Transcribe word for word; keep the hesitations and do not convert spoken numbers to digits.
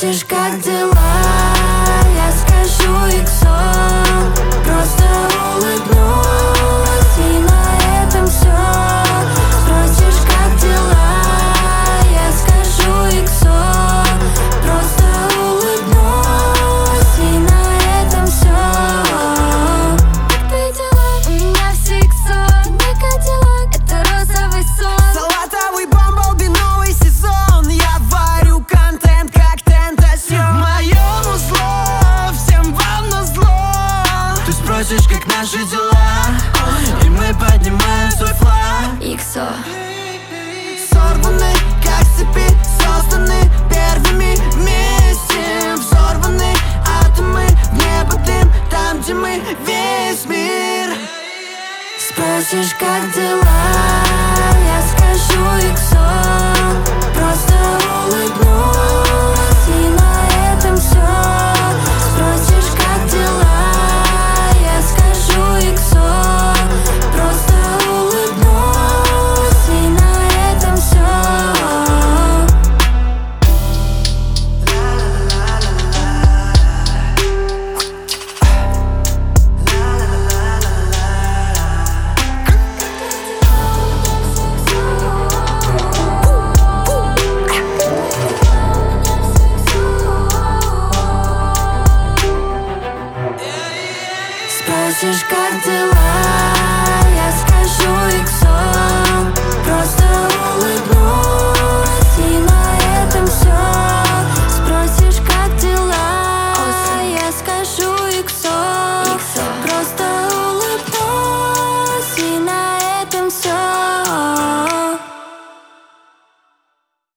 Спросишь, как дела, я скажу иксо. Просто улыбнусь, и на этом все. Спросишь, как дела, я скажу иксо. Просто улыбнусь, и на этом все. Как твои дела? У меня все иксо. Мой Кадиллак — это розовый сон. Салатовый Бамблби, новый сезон. Я варю контент, как тентасьон. Мое музло, всем вам назло. Ты спросишь, как наши дела, и мы поднимаем свой флаг. Иксо. Сорваны, как с цепи, созданы первыми вместе. Взорваны атомы, в небо дым, там, где мы весь мир. Спросишь, как дела, я скажу иксо. Просто улыбнусь, и на этом все. Спросишь, как дела, я скажу иксо. Просто улыбнусь, и на этом все. Спросишь, как дела,